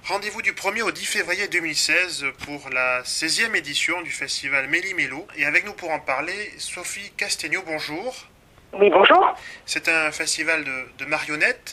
Rendez-vous du 1er au 10 février 2016 pour la 16e édition du festival Méli-Mélo. Et avec nous pour en parler, Sophie Castegno, bonjour. Oui, bonjour. C'est un festival de marionnettes,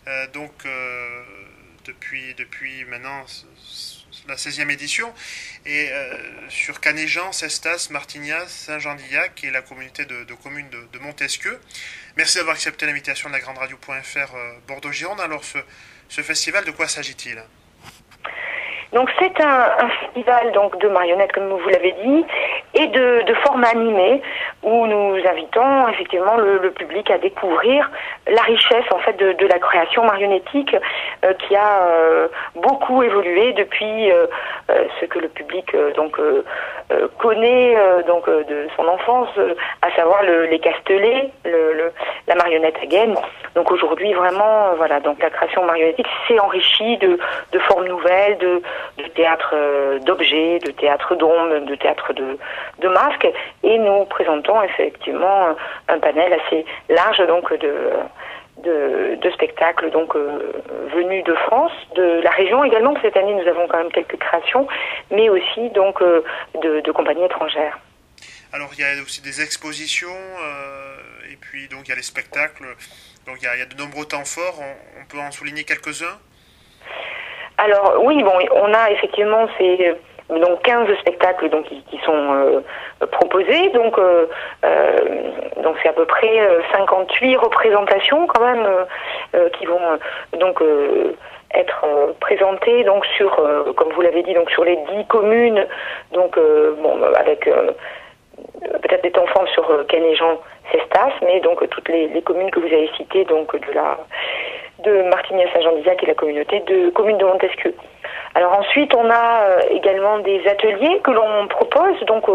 depuis maintenant la 16e édition, et sur Canéjan, Cestas, Martignas, Saint-Jean-d'Illac et la communauté de communes de Montesquieu. Merci d'avoir accepté l'invitation de la Grande Radio.fr Bordeaux-Gironde. Alors ce festival, de quoi s'agit-il ? Donc c'est un festival donc de marionnettes, comme vous l'avez dit, et de format animé, où nous invitons effectivement le public à découvrir la richesse en fait de la création marionnettique qui a beaucoup évolué depuis ce que le public connaît de son enfance, à savoir les Castellets, la marionnette à gaine. Donc aujourd'hui vraiment donc la création marionnettique s'est enrichie de formes nouvelles, de théâtre d'objets, de théâtre d'ombres, de théâtre de masques, et nous présentons effectivement un panel assez large de spectacles venus de France, de la région également. Cette année nous avons quand même quelques créations, mais aussi de compagnies étrangères. Alors il y a aussi des expositions et puis donc il y a les spectacles. Donc il y a de nombreux temps forts. On peut en souligner quelques-uns. Alors oui, on a effectivement ces 15 spectacles qui sont proposés, donc c'est à peu près 58 représentations quand même qui vont être présentées sur comme vous l'avez dit sur les 10 communes, avec peut-être des temps forts sur Canéjan, Cestas, mais toutes les communes que vous avez citées, de Martignas, Saint-Jean-d'Illac et la communauté de communes de Montesquieu. Alors ensuite, on a également des ateliers que l'on propose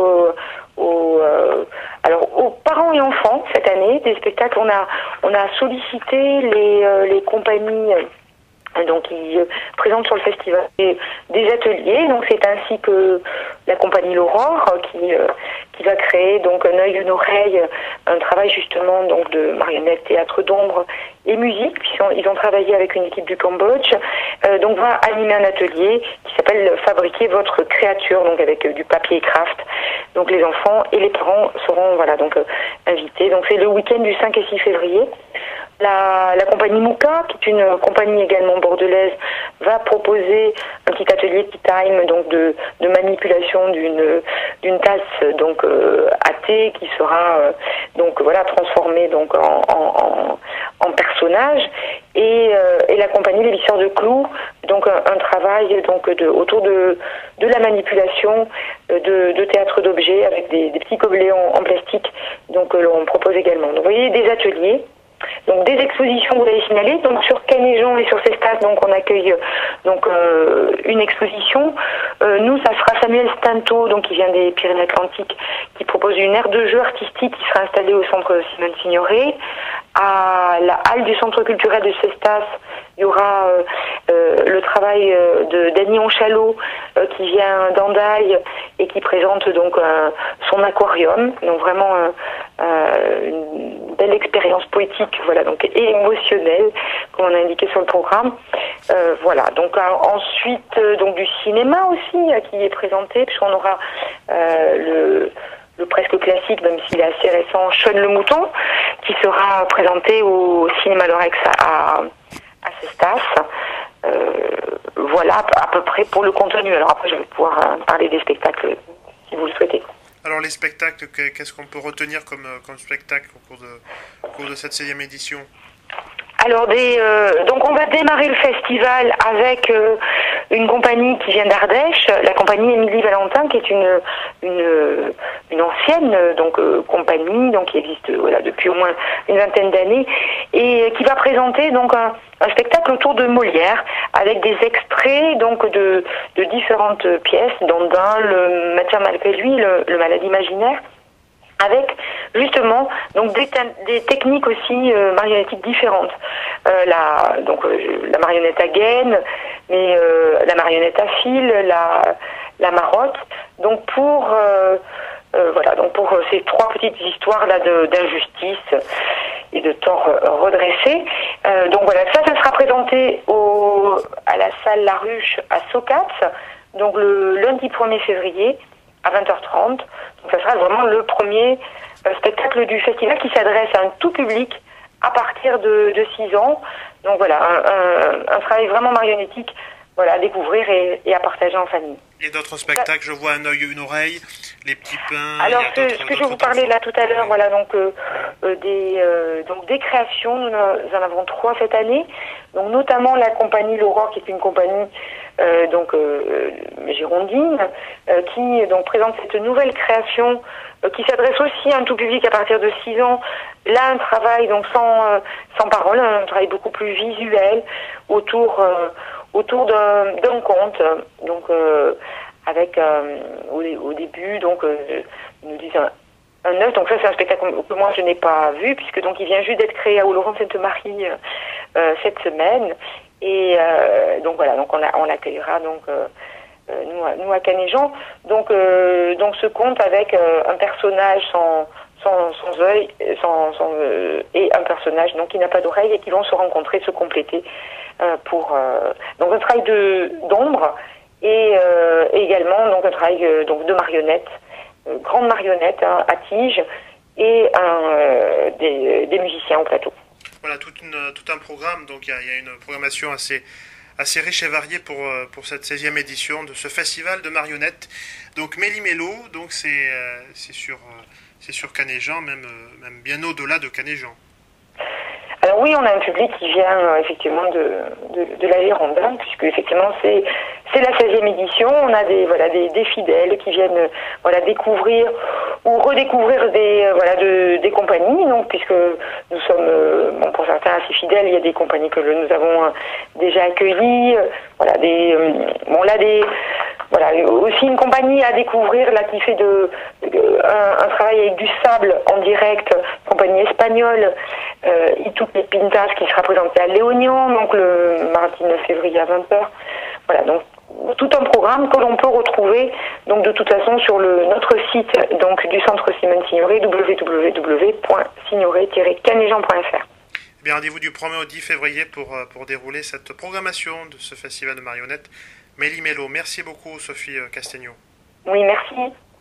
aux parents et enfants cette année, des spectacles. On a sollicité les compagnies qui présentent sur le festival des ateliers. Donc c'est ainsi que la compagnie L'Aurore qui va créer un œil, une oreille, un travail justement de marionnettes, théâtre d'ombre et musique. Ils ont travaillé avec une équipe du Cambodge. Va animer un atelier qui s'appelle Fabriquer votre créature, avec du papier craft. Donc les enfants et les parents seront invités. Donc c'est le week-end du 5 et 6 février. La compagnie Mouka, qui est une compagnie également bordelaise, va proposer un petit atelier tea time de manipulation d'une tasse à thé qui sera transformée en personnage, et la compagnie Les Visseurs de Clous, un travail autour de la manipulation de théâtre d'objets avec des petits gobelets en plastique, que l'on propose également. Donc vous voyez, des ateliers. Donc des expositions, vous l'avez signalé. Donc sur Canéjan et sur Cestas, on accueille une exposition. Nous, ça sera Samuel Stanto, qui vient des Pyrénées-Atlantiques, qui propose une aire de jeu artistique qui sera installée au centre Simone Signoret. À la halle du centre culturel de Cestas, il y aura le travail de Dany Onchalot qui vient d'Andaille et qui présente son aquarium. Donc vraiment une belle expérience poétique, et émotionnelle, comme on a indiqué sur le programme. Ensuite du cinéma aussi qui est présenté, puisqu'on aura le presque classique, même s'il est assez récent, Sean le Mouton, qui sera présenté au Cinéma Lorex à Cestas. Voilà à peu près pour le contenu. Alors après, je vais pouvoir parler des spectacles si vous le souhaitez. Alors les spectacles, qu'est-ce qu'on peut retenir comme spectacle au cours de cette 16e édition ? Alors on va démarrer le festival avec une compagnie qui vient d'Ardèche, la compagnie Émilie Valentin, qui est une ancienne compagnie qui existe depuis au moins une vingtaine d'années, et qui va présenter un spectacle autour de Molière avec des extraits de différentes pièces, dont le Matin malgré lui, le Malade imaginaire, avec justement des techniques aussi marionnettiques différentes. La marionnette à gaine, mais la marionnette à fil, la marotte. Pour ces trois petites histoires d'injustice et de tort redressé. Donc voilà, ça sera présenté à la salle La Ruche à Socats, donc le lundi 1er février à 20h30. Donc ça sera vraiment le premier spectacle du festival qui s'adresse à un tout public à partir de 6 ans. Donc voilà, un travail vraiment marionnettique, voilà, à découvrir et à partager en famille. Et d'autres spectacles, je vois Un œil, une oreille, Les petits pains. Alors ce que je vous parlais là tout à l'heure, voilà, donc des créations, nous en avons 3 cette année. Donc notamment la compagnie L'Aurore, qui est une compagnie girondine, qui donc présente cette nouvelle création qui s'adresse aussi à un tout public à partir de 6 ans. Là, un travail donc sans parole, un travail beaucoup plus visuel autour d'un conte, donc avec au début donc ils nous disent un œuf. Donc ça, c'est un spectacle que moi je n'ai pas vu, puisque donc il vient juste d'être créé à Oloron-Sainte-Marie cette semaine. Et donc voilà, donc on l'accueillera donc nous à Canéjan. Donc ce conte avec un personnage sans œil, et un personnage donc qui n'a pas d'oreille, et qui vont se rencontrer, se compléter pour donc un travail d'ombre et également donc un travail donc de marionnettes, grandes marionnettes à tige, et des musiciens au plateau. Voilà, tout un programme. Donc il y a une programmation assez riche et variée pour cette 16e édition de ce festival de marionnettes. Donc Méli-Mélo, donc c'est sur Canéjan, même bien au-delà de Canéjan. Alors oui, on a un public qui vient effectivement de la Gironde, puisque effectivement c'est la 16e édition. On a des fidèles qui viennent découvrir ou redécouvrir des compagnies. Donc puisque nous sommes pour certains assez fidèles, il y a des compagnies que nous avons déjà accueillies. Aussi une compagnie à découvrir là qui fait un travail avec du sable en direct, compagnie espagnole, Ituque Pintas, qui sera présentée à Léognan, donc le mardi 9 février à 20h. Voilà, donc tout un programme que l'on peut retrouver donc de toute façon sur notre site donc du centre Simone Signoret, www.signoret-canéjan.fr. Eh bien, rendez-vous du 1er au 10 février pour dérouler cette programmation de ce festival de marionnettes Méli-Mélo. Merci beaucoup, Sophie Castegno. Oui, merci.